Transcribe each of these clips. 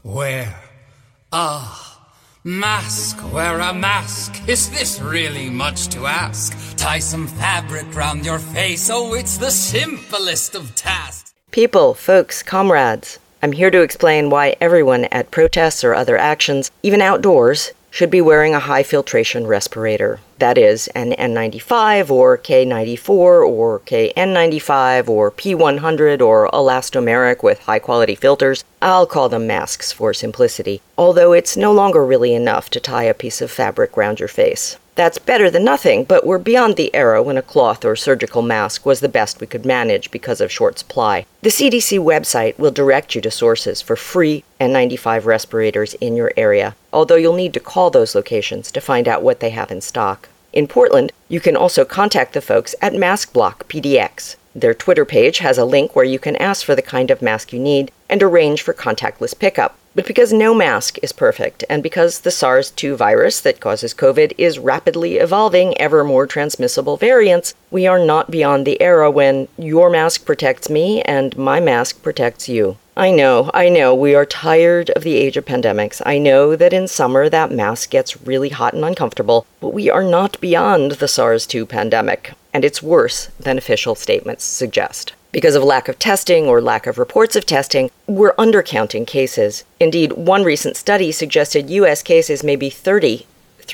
Wear wear a mask. Is this really much to ask? Tie some fabric round your face. Oh, it's the simplest of tasks. People, folks, comrades, I'm here to explain why everyone at protests or other actions, even outdoors, should be wearing a high-filtration respirator. That is, an N95 or K94 or KN95 or P100 or elastomeric with high-quality filters. I'll call them masks for simplicity, although it's no longer really enough to tie a piece of fabric round your face. That's better than nothing, but we're beyond the era when a cloth or surgical mask was the best we could manage because of short supply. The CDC website will direct you to sources for free N95 respirators in your area, although you'll need to call those locations to find out what they have in stock. In Portland, you can also contact the folks at MaskBlock PDX. Their Twitter page has a link where you can ask for the kind of mask you need and arrange for contactless pickup. But because no mask is perfect, and because the SARS-2 virus that causes COVID is rapidly evolving ever more transmissible variants, we are not beyond the era when your mask protects me and my mask protects you. I know, we are tired of the age of pandemics. I know that in summer that mask gets really hot and uncomfortable, but we are not beyond the SARS-2 pandemic, and it's worse than official statements suggest. Because of lack of testing or lack of reports of testing, we're undercounting cases. Indeed, one recent study suggested U.S. cases may be 30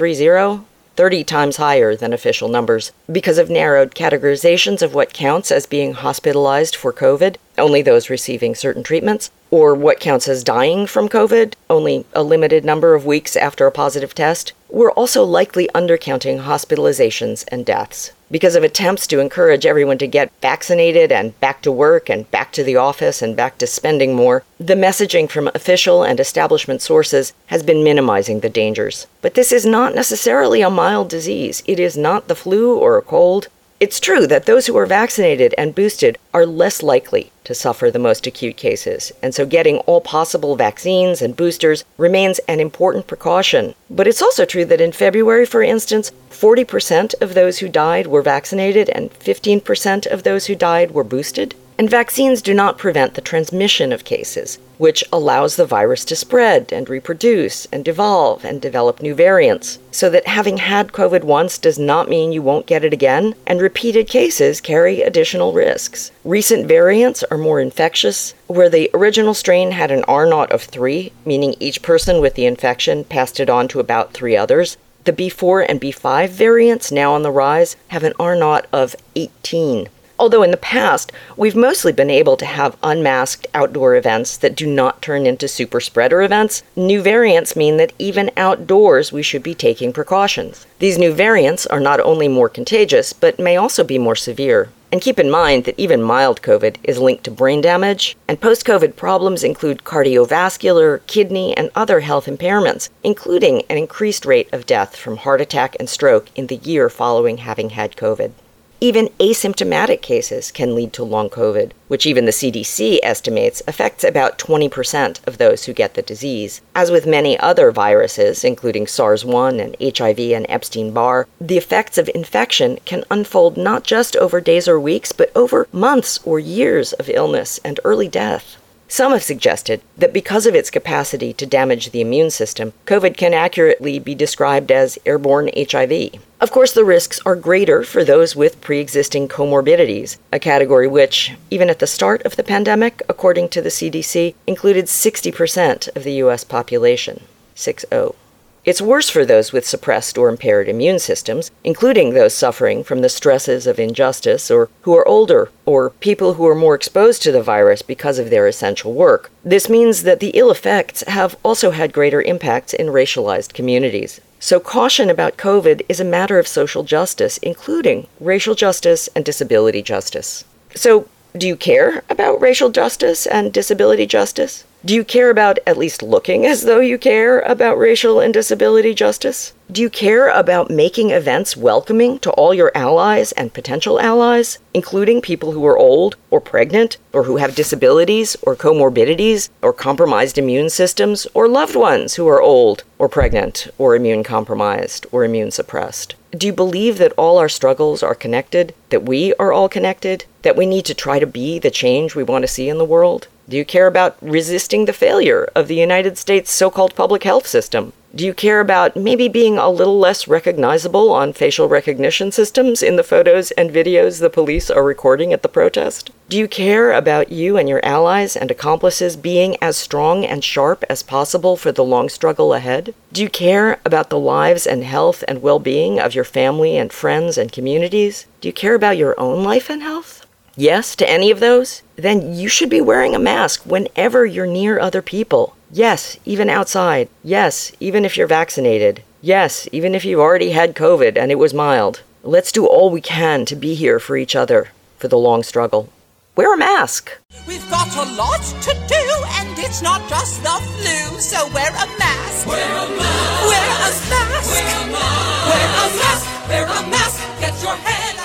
times higher than official numbers. Because of narrowed categorizations of what counts as being hospitalized for COVID, only those receiving certain treatments, or what counts as dying from COVID, only a limited number of weeks after a positive test, we're also likely undercounting hospitalizations and deaths. Because of attempts to encourage everyone to get vaccinated and back to work and back to the office and back to spending more, the messaging from official and establishment sources has been minimizing the dangers. But this is not necessarily a mild disease. It is not the flu or a cold. It's true that those who are vaccinated and boosted are less likely to suffer the most acute cases, and so getting all possible vaccines and boosters remains an important precaution. But it's also true that in February, for instance, 40% of those who died were vaccinated and 15% of those who died were boosted. And vaccines do not prevent the transmission of cases, which allows the virus to spread and reproduce and evolve and develop new variants. So that having had COVID once does not mean you won't get it again, and repeated cases carry additional risks. Recent variants are more infectious, where the original strain had an R0 of 3, meaning each person with the infection passed it on to about 3 others. The B4 and B5 variants, now on the rise, have an R0 of 18. Although in the past, we've mostly been able to have unmasked outdoor events that do not turn into super spreader events, new variants mean that even outdoors we should be taking precautions. These new variants are not only more contagious, but may also be more severe. And keep in mind that even mild COVID is linked to brain damage, and post-COVID problems include cardiovascular, kidney, and other health impairments, including an increased rate of death from heart attack and stroke in the year following having had COVID. Even asymptomatic cases can lead to long COVID, which even the CDC estimates affects about 20% of those who get the disease. As with many other viruses, including SARS-1 and HIV and Epstein-Barr, the effects of infection can unfold not just over days or weeks, but over months or years of illness and early death. Some have suggested that because of its capacity to damage the immune system, COVID can accurately be described as airborne HIV. Of course, the risks are greater for those with pre-existing comorbidities, a category which, even at the start of the pandemic, according to the CDC, included 60% of the U.S. population. 60. It's worse for those with suppressed or impaired immune systems, including those suffering from the stresses of injustice or who are older, or people who are more exposed to the virus because of their essential work. This means that the ill effects have also had greater impacts in racialized communities. So caution about COVID is a matter of social justice, including racial justice and disability justice. So, do you care about racial justice and disability justice? Do you care about at least looking as though you care about racial and disability justice? Do you care about making events welcoming to all your allies and potential allies, including people who are old or pregnant or who have disabilities or comorbidities or compromised immune systems, or loved ones who are old or pregnant or immune compromised or immune suppressed? Do you believe that all our struggles are connected, that we are all connected, that we need to try to be the change we want to see in the world? Do you care about resisting the failure of the United States so-called public health system? Do you care about maybe being a little less recognizable on facial recognition systems in the photos and videos the police are recording at the protest? Do you care about you and your allies and accomplices being as strong and sharp as possible for the long struggle ahead? Do you care about the lives and health and well-being of your family and friends and communities? Do you care about your own life and health? Yes to any of those? Then you should be wearing a mask whenever you're near other people. Yes, even outside. Yes, even if you're vaccinated. Yes, even if you've already had COVID and it was mild. Let's do all we can to be here for each other, for the long struggle. Wear a mask. We've got a lot to do, and it's not just the flu, so wear a mask. Wear a mask. Wear a mask. Wear a mask. Wear a mask. Wear a mask. Get your head